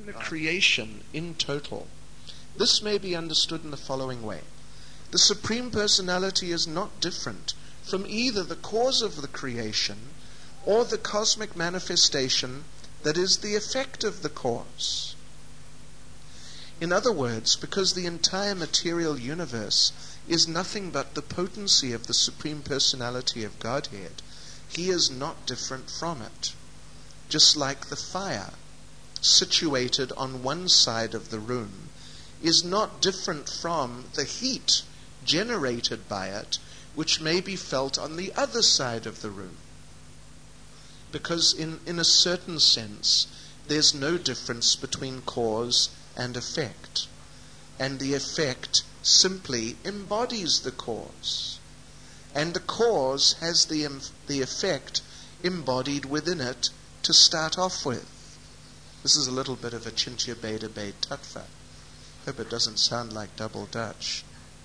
a creation in total. This may be understood in the following way. The Supreme Personality is not different from either the cause of the creation or the cosmic manifestation that is the effect of the cause. In other words, because the entire material universe is nothing but the potency of the Supreme Personality of Godhead, he is not different from it. Just like the fire, situated on one side of the room, is not different from the heat generated by it, which may be felt on the other side of the room. Because in a certain sense, there's no difference between cause and effect. And the effect simply embodies the cause. And the cause has the effect embodied within it to start off with. This is a little bit of a Chintya Beta Bay Tattva. Hope it doesn't sound like double Dutch.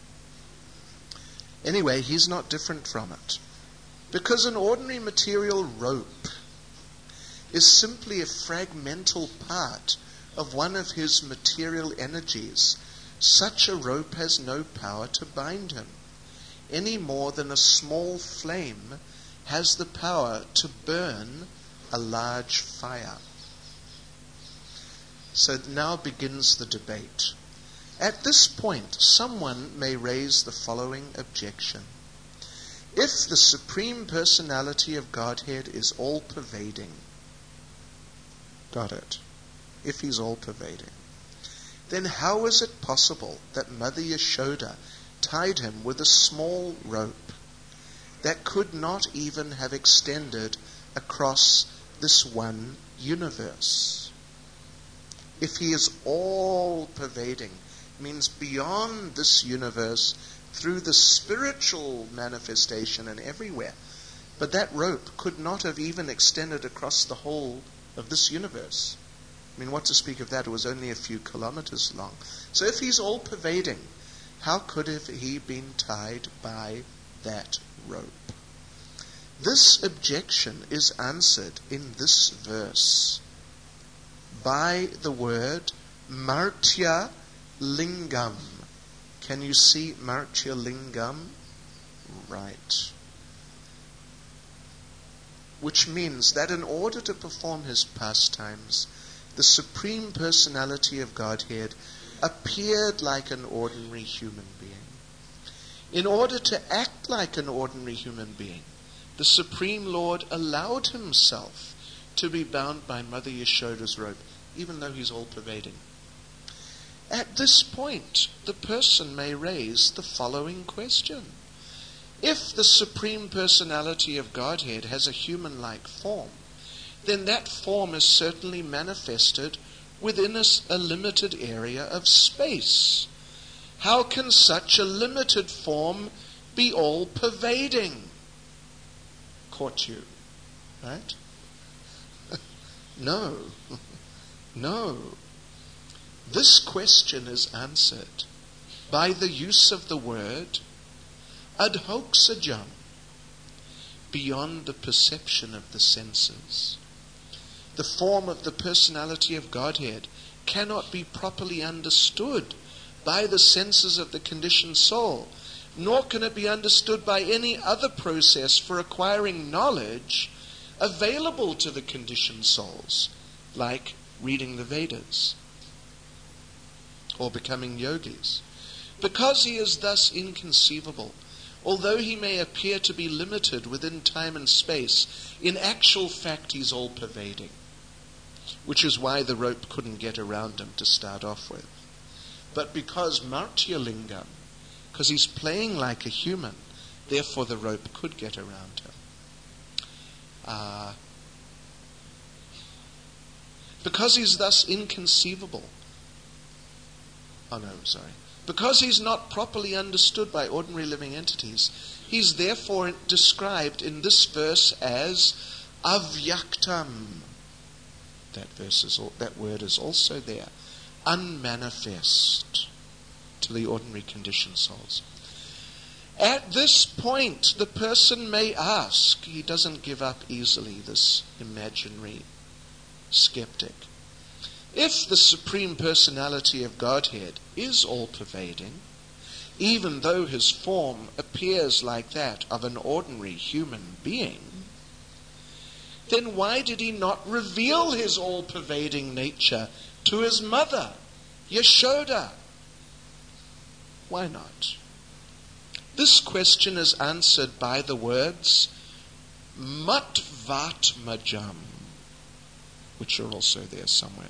Anyway, he's not different from it. Because an ordinary material rope is simply a fragmental part of one of his material energies, such a rope has no power to bind him, any more than a small flame has the power to burn a large fire. So now begins the debate. At this point, someone may raise the following objection. If the Supreme Personality of Godhead is all-pervading, got it, if he's all-pervading, then how is it possible that Mother Yashoda tied him with a small rope that could not even have extended across this one universe? If he is all-pervading, means beyond this universe through the spiritual manifestation and everywhere. But that rope could not have even extended across the whole of this universe. I mean, what to speak of that? It was only a few kilometers long. So if he's all-pervading, how could have he been tied by that rope? This objection is answered in this verse by the word Martya Lingam. Can you see Martya Lingam? Right. Which means that in order to perform his pastimes, the Supreme Personality of Godhead appeared like an ordinary human being. In order to act like an ordinary human being, the Supreme Lord allowed himself to be bound by Mother Yashoda's rope, even though he's all-pervading. At this point, the person may raise the following question. If the Supreme Personality of Godhead has a human-like form, then that form is certainly manifested within a limited area of space. How can such a limited form be all-pervading? Caught you, right? No. No. This question is answered by the use of the word adhoksajam, beyond the perception of the senses. The form of the personality of Godhead cannot be properly understood by the senses of the conditioned soul, nor can it be understood by any other process for acquiring knowledge available to the conditioned souls, like reading the Vedas or becoming yogis. Because he is thus inconceivable, although he may appear to be limited within time and space, in actual fact he's all-pervading, which is why the rope couldn't get around him to start off with. But because Martya Lingam, because he's playing like a human, therefore the rope could get around him. Because he's thus inconceivable, because he's not properly understood by ordinary living entities, he's therefore described in this verse as avyaktam. That word is also there. Unmanifest to the ordinary conditioned souls. At this point, the person may ask, he doesn't give up easily, this imaginary skeptic, If the Supreme Personality of Godhead is all-pervading, even though his form appears like that of an ordinary human being, then why did he not reveal his all-pervading nature to his mother, Yashoda? Why not? This question is answered by the words Matvatmajam, which are also there somewhere.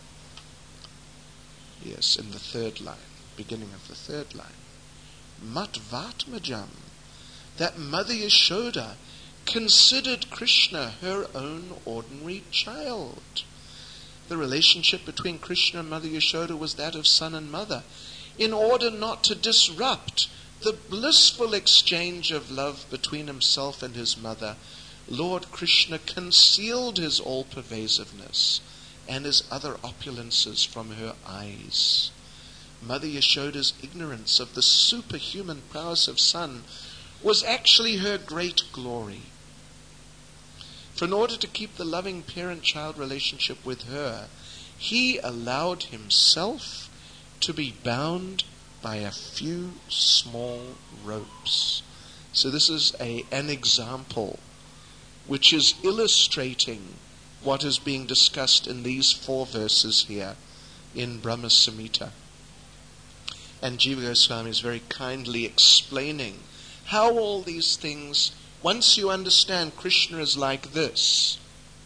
Yes, in the third line, beginning of the third line. Matvatmajam, that Mother Yashoda considered Krishna her own ordinary child. The relationship between Krishna and Mother Yashoda was that of son and mother. In order not to disrupt the blissful exchange of love between himself and his mother, Lord Krishna concealed his all-pervasiveness and his other opulences from her eyes. Mother Yashoda's ignorance of the superhuman prowess of son was actually her great glory. For in order to keep the loving parent-child relationship with her, he allowed himself to be bound by a few small ropes. So this is an example which is illustrating what is being discussed in these 4 verses here in Brahma Samhita. And Jiva Goswami is very kindly explaining how all these things, once you understand Krishna is like this,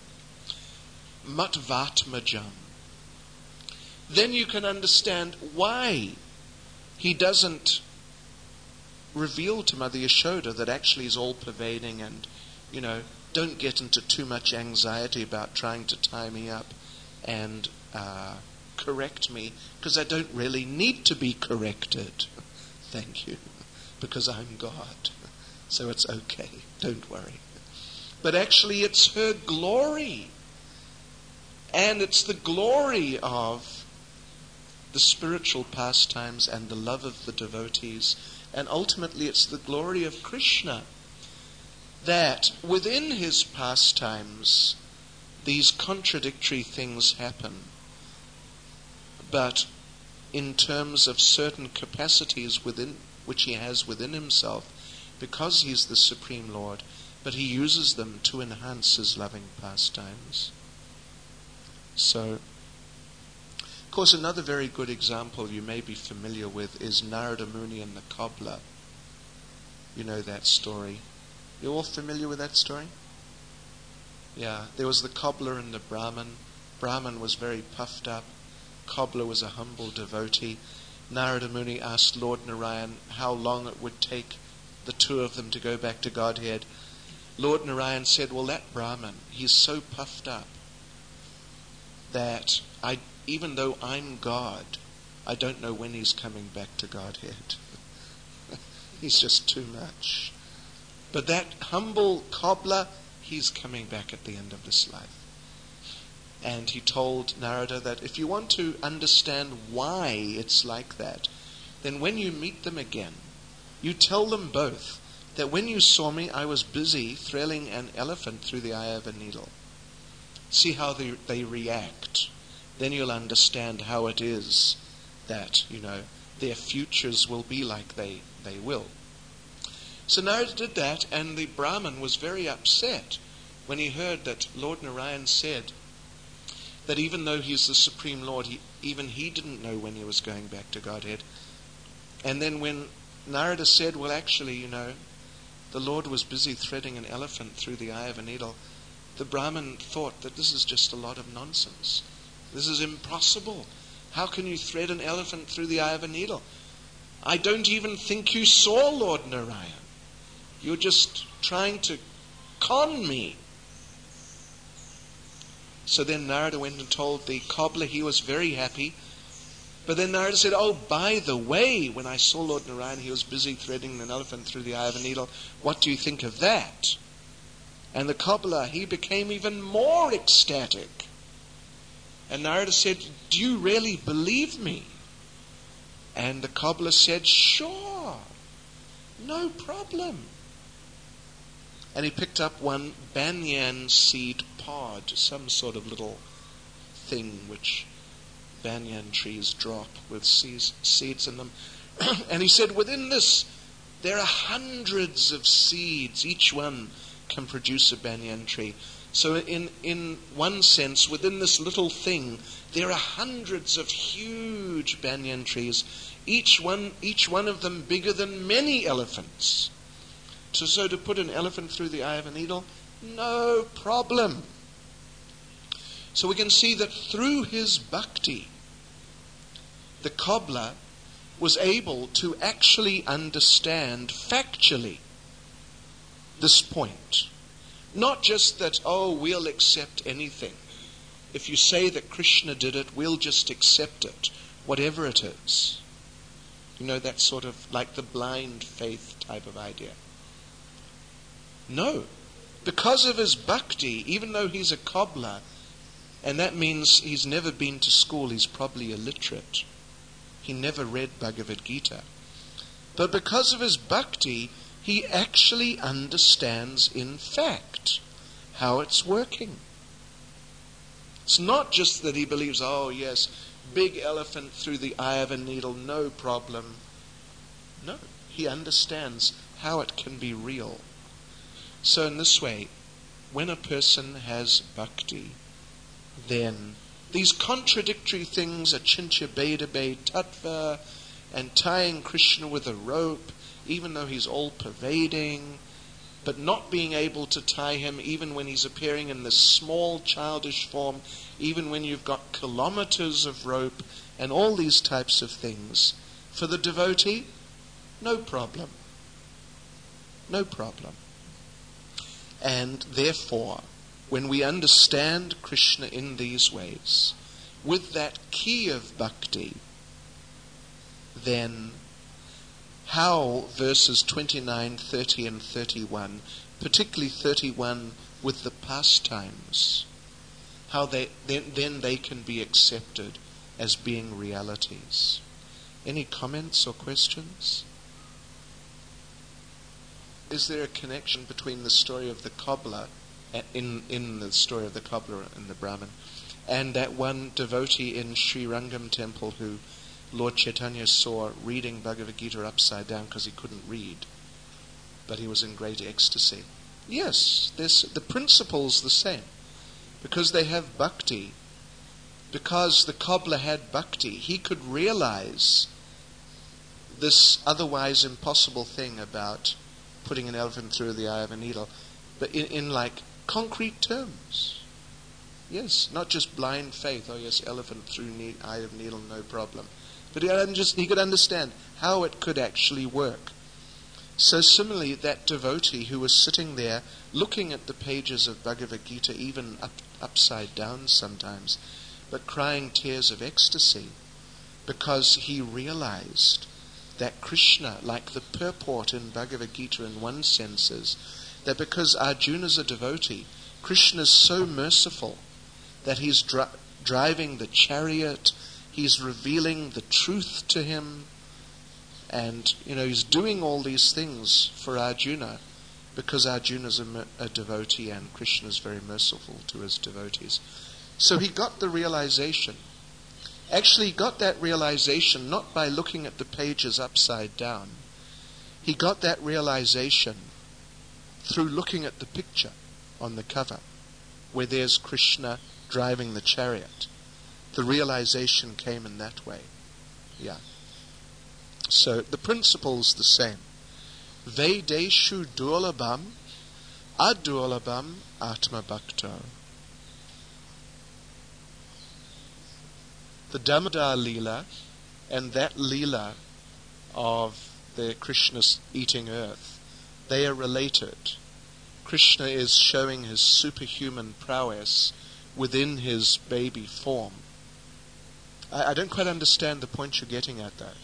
Matvatmajam, then you can understand why he doesn't reveal to Mother Yashoda that actually is all-pervading and, don't get into too much anxiety about trying to tie me up and correct me, because I don't really need to be corrected. Thank you. Because I'm God. So it's okay. Don't worry. But actually it's her glory. And it's the glory of the spiritual pastimes and the love of the devotees. And ultimately it's the glory of Krishna that within his pastimes these contradictory things happen. But in terms of certain capacities within which he has within himself, because he's the Supreme Lord, but he uses them to enhance his loving pastimes. So, of course, another very good example you may be familiar with is Narada Muni and the cobbler. You know that story. You all familiar with that story? Yeah, there was the cobbler and the Brahmin. Brahmin was very puffed up. Cobbler was a humble devotee. Narada Muni asked Lord Narayan how long it would take the two of them to go back to Godhead. Lord Narayan said, well, that Brahmin, he's so puffed up that even though I'm God, I don't know when he's coming back to Godhead. He's just too much. But that humble cobbler, he's coming back at the end of this life. And he told Narada that if you want to understand why it's like that, then when you meet them again, you tell them both that when you saw me, I was busy threading an elephant through the eye of a needle. See how they react. Then you'll understand how it is that, their futures will be like they will. So Narada did that, and the Brahmin was very upset when he heard that Lord Narayan said that even though he's the Supreme Lord, even he didn't know when he was going back to Godhead. And then when Narada said, well, actually, the Lord was busy threading an elephant through the eye of a needle, the Brahmin thought that this is just a lot of nonsense. This is impossible. How can you thread an elephant through the eye of a needle? I don't even think you saw Lord Narayan. You're just trying to con me. So then Narada went and told the cobbler. He was very happy. But then Narada said, oh, by the way, when I saw Lord Narayan, he was busy threading an elephant through the eye of a needle. What do you think of that? And the cobbler, he became even more ecstatic. And Narada said, do you really believe me? And the cobbler said, sure, no problem. And he picked up one banyan seed pod, some sort of little thing which banyan trees drop with seeds in them. And he said, within this, there are hundreds of seeds. Each one can produce a banyan tree. So in one sense, within this little thing, there are hundreds of huge banyan trees, each one of them bigger than many elephants. So to put an elephant through the eye of a needle, no problem. So we can see that through his bhakti, the cobbler was able to actually understand factually this point. Not just that, we'll accept anything. If you say that Krishna did it, we'll just accept it, whatever it is. You know, that sort of like the blind faith type of idea. No. Because of his bhakti, even though he's a cobbler, and that means he's never been to school, he's probably illiterate. He never read Bhagavad Gita. But because of his bhakti, he actually understands in fact how it's working. It's not just that he believes, yes, big elephant through the eye of a needle, no problem. No, he understands how it can be real. So in this way, when a person has bhakti, then these contradictory things, Achintya Bhedabe Tattva, and tying Krishna with a rope, even though he's all-pervading, but not being able to tie him even when he's appearing in this small childish form, even when you've got kilometers of rope, and all these types of things. For the devotee, no problem. No problem. And therefore, when we understand Krishna in these ways, with that key of bhakti, then how verses 29, 30 and 31, particularly 31 with the pastimes, how then they can be accepted as being realities. Any comments or questions? Is there a connection between the story of the cobbler, in the story of the cobbler and the Brahmin, and that one devotee in Sri Rangam temple who Lord Chaitanya saw reading Bhagavad Gita upside down because he couldn't read, but he was in great ecstasy? Yes, the principle's the same. Because they have bhakti, because the cobbler had bhakti, he could realize this otherwise impossible thing about putting an elephant through the eye of a needle, but in like concrete terms. Yes, not just blind faith. Yes, elephant through eye of needle, no problem. But he could understand how it could actually work. So similarly, that devotee who was sitting there looking at the pages of Bhagavad Gita, even upside down sometimes, but crying tears of ecstasy, because he realized that Krishna, like the purport in Bhagavad Gita in one sense is, that because Arjuna's a devotee, Krishna is so merciful that he's driving the chariot, he's revealing the truth to him, and he's doing all these things for Arjuna because Arjuna's a devotee and Krishna is very merciful to his devotees. So he got the realization. Actually, he got that realization not by looking at the pages upside down. He got that realization through looking at the picture on the cover, where there's Krishna driving the chariot. The realization came in that way. Yeah. So the principle's the same. Vedeshu durlabham, adurlabham atma bhakto. The Damodar Leela and that Leela of the Krishna's eating earth, they are related. Krishna is showing his superhuman prowess within his baby form. I don't quite understand the point you're getting at, though.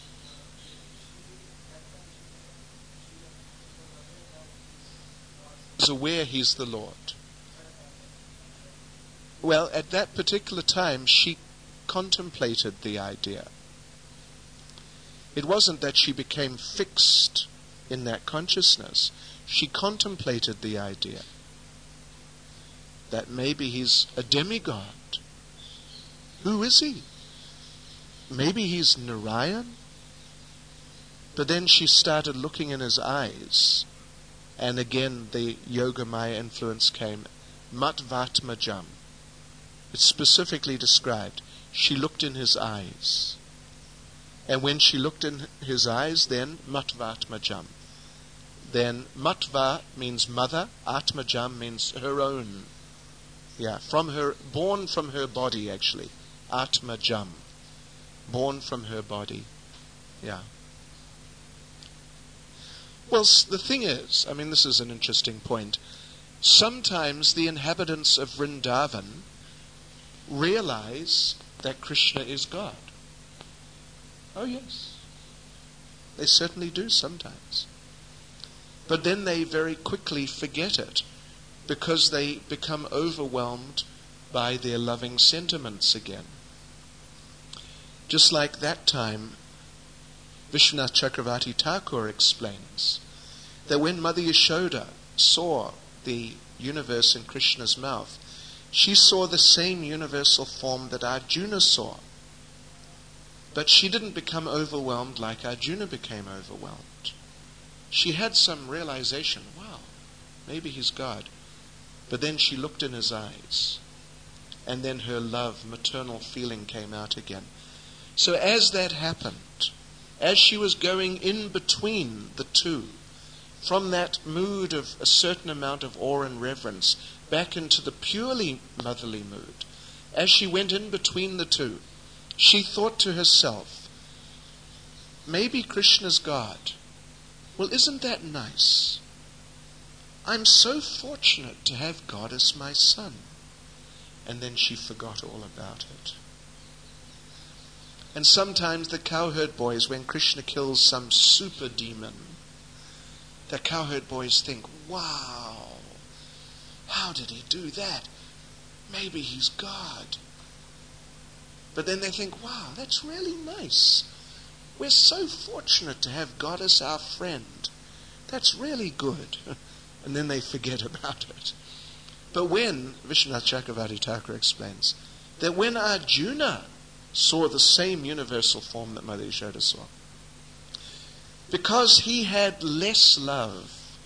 He's aware he's the Lord. Well, at that particular time, she contemplated the idea. It wasn't that she became fixed in that consciousness. She contemplated the idea that maybe he's a demigod. Who is he? maybe he's Narayan? But then she started looking in his eyes, and again the Yogamaya influence came. Matvatmajam. It's specifically described. She looked in his eyes. And when she looked in his eyes, then Matvatmajam. Then Matva means mother, Atmajam means her own. Yeah, born from her body actually. Atmajam. Born from her body. Yeah. Well, the thing is, this is an interesting point. Sometimes the inhabitants of Vrindavan realize that Krishna is God. Oh, yes. They certainly do sometimes. But then they very quickly forget it because they become overwhelmed by their loving sentiments again. Just like that time, Vishwanath Chakravarti Thakur explains that when Mother Yashoda saw the universe in Krishna's mouth, she saw the same universal form that Arjuna saw. But she didn't become overwhelmed like Arjuna became overwhelmed. She had some realization, wow, maybe he's God. But then she looked in his eyes, and then her love, maternal feeling came out again. So as that happened, as she was going in between the two, from that mood of a certain amount of awe and reverence back into the purely motherly mood, as she went in between the two, she thought to herself, maybe Krishna's God. Well, isn't that nice? I'm so fortunate to have God as my son. And then she forgot all about it. And sometimes the cowherd boys, when Krishna kills some super demon, the cowherd boys think, wow, how did he do that? Maybe he's God. But then they think, wow, that's really nice. We're so fortunate to have God as our friend. That's really good. And then they forget about it. But when, Vishwanath Chakravarti Thakur explains, that when Arjuna saw the same universal form that Mother Yashoda saw, because he had less love,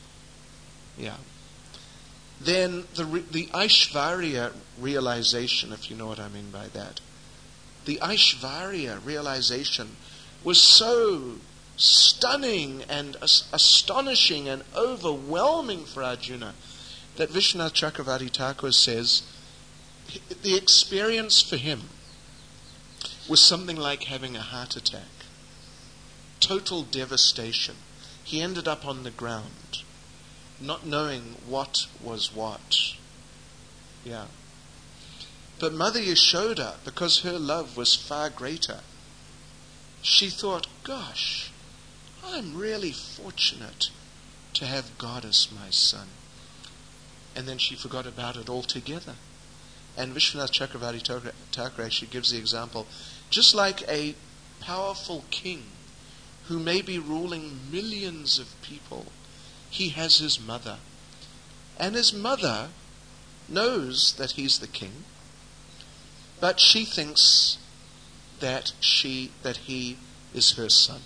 then the Aishvarya realization, if you know what I mean by that, the Aishvarya realization was so stunning and astonishing and overwhelming for Arjuna that Vishwanath Chakravarti Thakur says the experience for him was something like having a heart attack. Total devastation. He ended up on the ground, not knowing what was what. Yeah. But Mother Yashoda, because her love was far greater, she thought, gosh, I'm really fortunate to have God as my son. And then she forgot about it altogether. And Vishwanath Chakravarti Thakur actually gives the example, just like a powerful king who may be ruling millions of people, he has his mother. And his mother knows that he's the king, but she thinks that he is her son.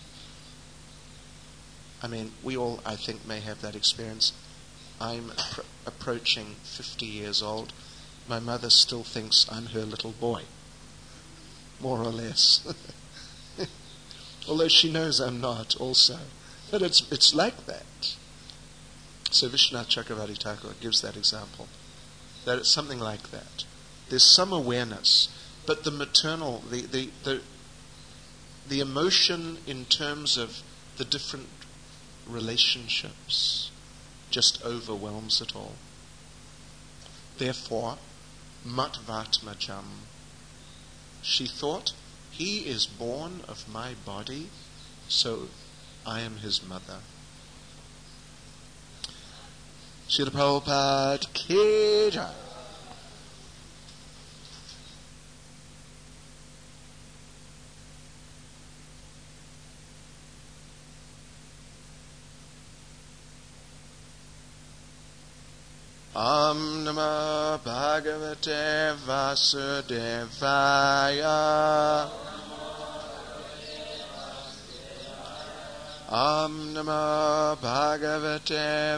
We all, I think, may have that experience. I'm approaching 50 years old. My mother still thinks I'm her little boy, more or less. Although she knows I'm not also. But it's like that. So Vishwanath Chakravarti Thakur gives that example, that it's something like that. There's some awareness, but the maternal, the emotion in terms of the different relationships just overwhelms it all. Therefore, Matvatmajam, she thought, he is born of my body, so I am his mother. Srila Prabhupada Ki Jai. Om Namah Bhagavate Vasudevaya. Om Namo Bhagavate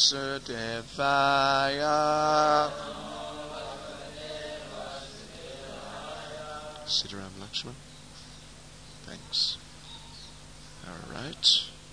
Vasudevaya. Sitaram Lakshman. Thanks. All right.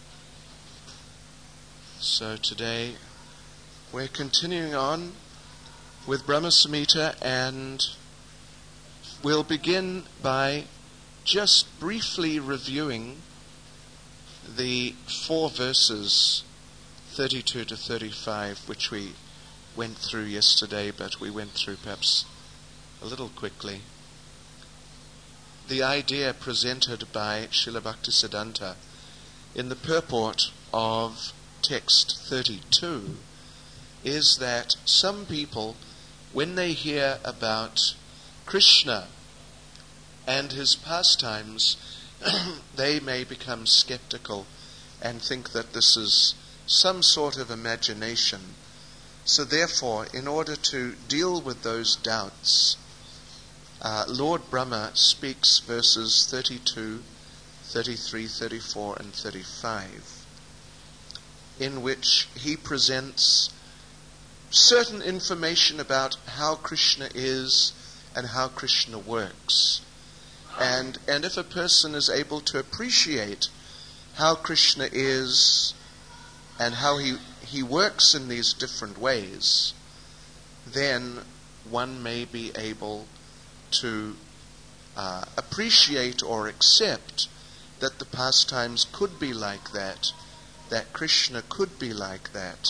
So today we're continuing on with Brahma Samhita, and we'll begin by just briefly reviewing the 4 verses 32 to 35, which we went through yesterday, but we went through perhaps a little quickly. The idea presented by Srila Bhaktisiddhanta in the purport of text 32 is that some people, when they hear about Krishna and his pastimes, they may become skeptical and think that this is some sort of imagination. So therefore, in order to deal with those doubts, Lord Brahma speaks verses 32, 33, 34, and 35, in which he presents certain information about how Krishna is and how Krishna works. And if a person is able to appreciate how Krishna is and how he works in these different ways, then one may be able to appreciate or accept that the pastimes could be like that Krishna could be like that.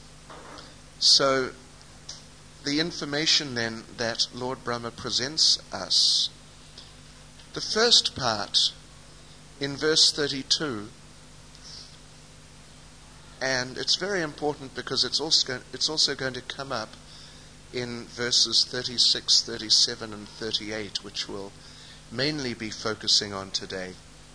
So the information then that Lord Brahma presents us, the first part in verse 32, and it's very important because it's also going to come up in verses 36, 37, and 38, which we'll mainly be focusing on today.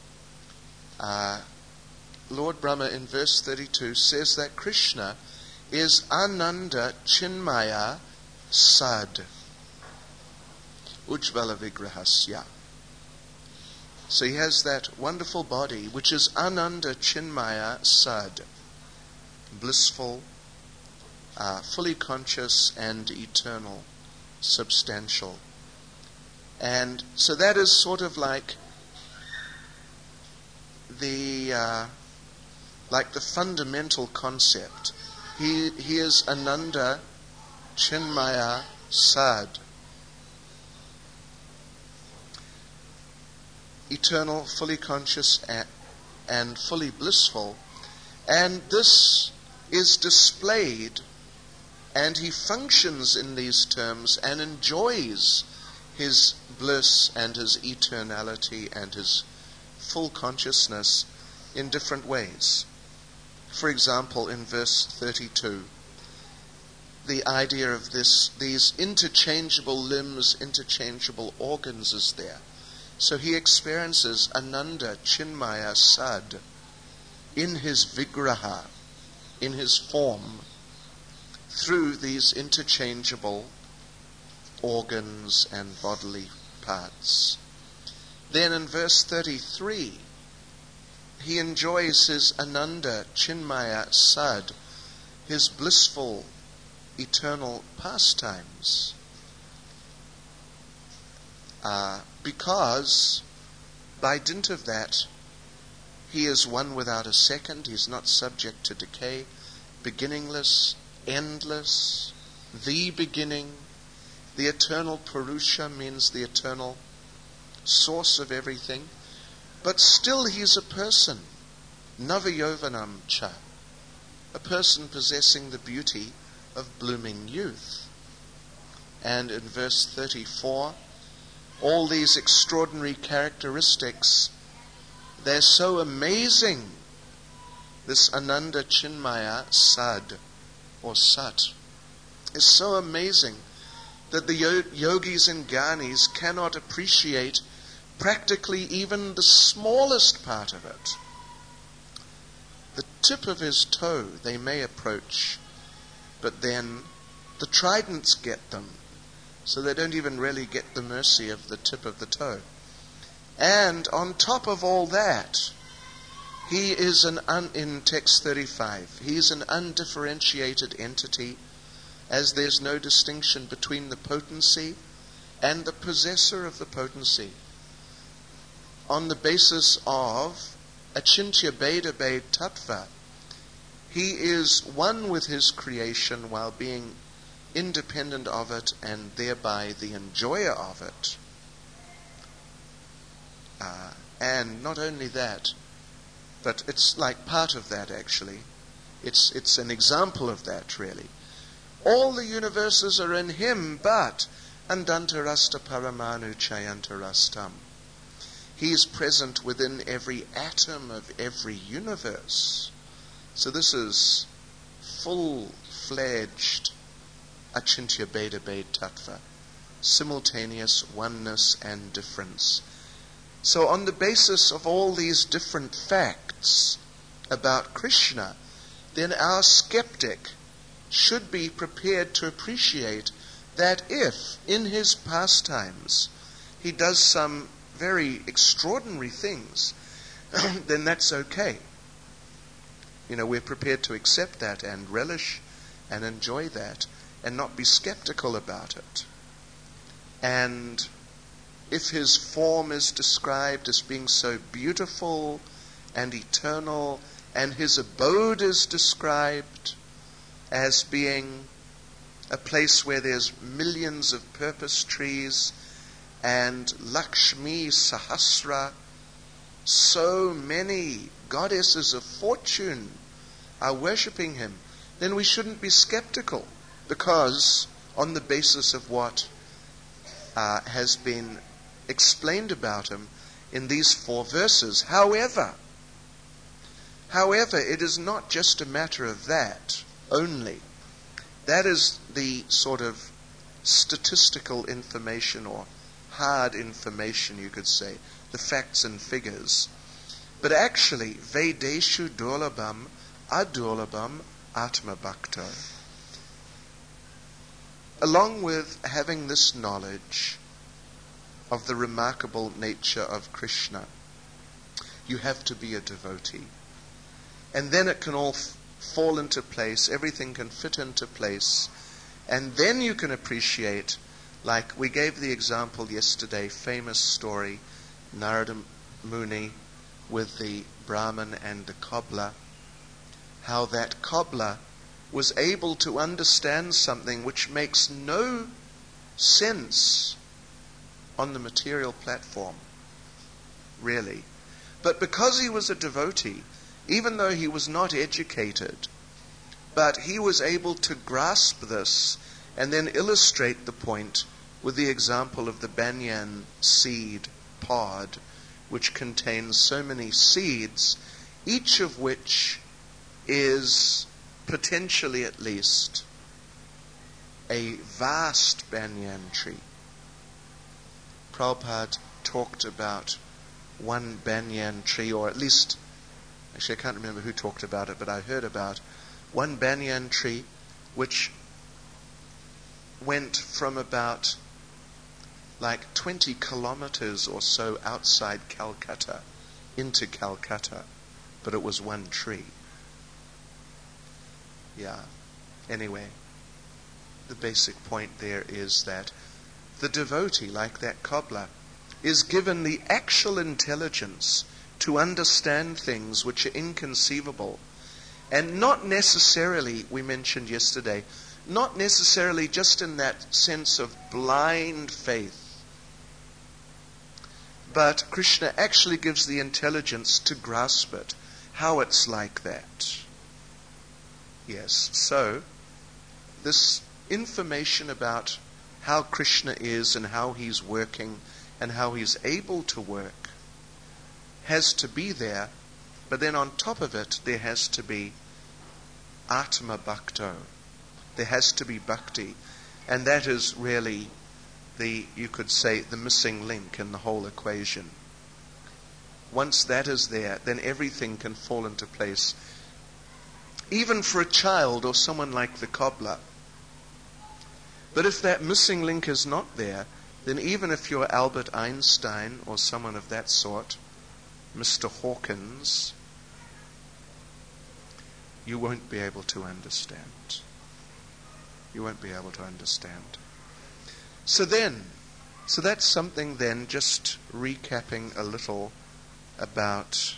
Lord Brahma in verse 32 says that Krishna is Ananda Chinmaya Sad Ujvala Vigrahasya. So he has that wonderful body which is Ananda Chinmaya Sad, blissful, fully conscious and eternal, substantial. And so that is sort of like the fundamental concept. He is Ananda Chinmaya Sad, eternal, fully conscious, and fully blissful. And this is displayed, and he functions in these terms and enjoys his bliss and his eternality and his full consciousness in different ways. For example, in verse 32, the idea of these interchangeable limbs, interchangeable organs is there. So he experiences Ananda Chinmaya Sad in his Vigraha, in his form, through these interchangeable organs and bodily parts. Then in verse 33, he enjoys his Ananda Chinmaya Sad, his blissful, eternal pastimes, because by dint of that, he is one without a second. He's not subject to decay, beginningless, endless, the beginning. The eternal Purusha means the eternal source of everything. But still he's a person, Navayovanam cha, a person possessing the beauty of blooming youth. And in verse 34, all these extraordinary characteristics, they're so amazing. This Ananda Chinmaya Sad, or Sat, is so amazing that the yogis and gyanis cannot appreciate practically even the smallest part of it. The tip of his toe they may approach, but then the tridents get them, so they don't even really get the mercy of the tip of the toe. And on top of all that, He is in text 35, he is an undifferentiated entity, as there's no distinction between the potency and the possessor of the potency. On the basis of Achintya Bheda Bhed Tattva, he is one with his creation while being independent of it and thereby the enjoyer of it. And not only that, but it's like part of that actually. It's an example of that really. All the universes are in him, but Andantarasta Paramanu Chayantarastam. He is present within every atom of every universe. So this is full-fledged Achintya Bheda Bhed Tattva, simultaneous oneness and difference. So on the basis of all these different facts about Krishna, then our skeptic should be prepared to appreciate that if, in his pastimes, he does some very extraordinary things, then that's okay. We're prepared to accept that and relish and enjoy that and not be skeptical about it. And if his form is described as being so beautiful and eternal, and his abode is described as being a place where there's millions of purpose trees and Lakshmi Sahasra, so many goddesses of fortune are worshipping him, then we shouldn't be skeptical, because on the basis of what has been explained about him in these 4 verses. However, it is not just a matter of that only. That is the sort of statistical information or hard information, you could say, the facts and figures. But actually, Vedeshu Durlabham Adurlabham Atma Bhakta. Along with having this knowledge of the remarkable nature of Krishna, you have to be a devotee. And then it can all fall into place, everything can fit into place, and then you can appreciate, like we gave the example yesterday, famous story, Narada Muni with the Brahman and the cobbler, how that cobbler was able to understand something which makes no sense on the material platform, really. But because he was a devotee, even though he was not educated, but he was able to grasp this and then illustrate the point with the example of the banyan seed pod, which contains so many seeds, each of which is potentially at least a vast banyan tree. Prabhupada talked about one banyan tree, or at least, actually I can't remember who talked about it, but I heard about one banyan tree which went from about like 20 kilometers or so outside Calcutta into Calcutta, but it was one tree. Yeah. Anyway, the basic point there is that the devotee, like that cobbler, is given the actual intelligence to understand things which are inconceivable, and not necessarily, we mentioned yesterday, not necessarily just in that sense of blind faith, but Krishna actually gives the intelligence to grasp it, how it's like that. Yes, so this information about how Krishna is and how he's working and how he's able to work has to be there, but then on top of it there has to be Atma Bhakto. There has to be bhakti, and that is really you could say, the missing link in the whole equation. Once that is there, then everything can fall into place. Even for a child or someone like the cobbler. But if that missing link is not there, then even if you're Albert Einstein or someone of that sort, Mr. Hawkins, you won't be able to understand. You won't be able to understand. So that's something then, just recapping a little about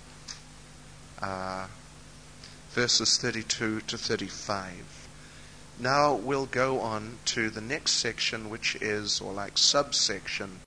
verses 32 to 35. Now we'll go on to the next section, which is, or like subsection,